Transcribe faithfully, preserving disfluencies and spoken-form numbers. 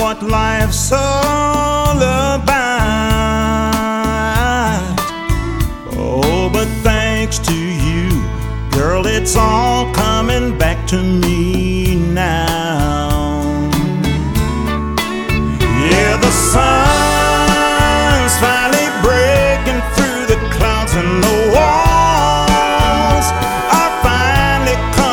what life's all about. Oh, but thanks to you, girl, it's all coming back to me.